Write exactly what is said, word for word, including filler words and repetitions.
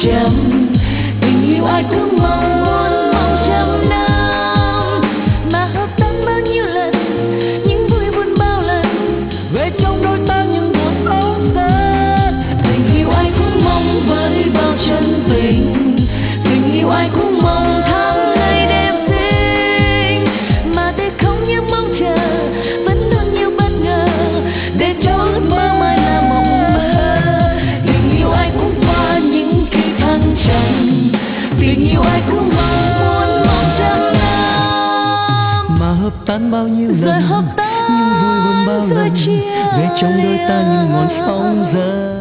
trăm. Tình yêu ai cũng mong muốn mong trăm năm, mà hợp tan bao nhiêu lần, những vui buồn bao lần, về trong đôi ta những buồn sóng giấc. Tình yêu ai cũng mong với bao chân tình, tình yêu ai cũng mong tháng ngày đêm sinh, mà để không những mong chờ vẫn luôn nhiều bất ngờ, để cho ước mơ mai là mộng mơ. Tình yêu ai cũng qua những kỳ thăng trầm, tình yêu ai cũng mong muốn mong trăm năm, mà hợp tan bao nhiêu lần, rồi hợp tan nhưng vui buồn bao rồi lần, chia về trong đôi ta những ngọn lìa. sóng giấc.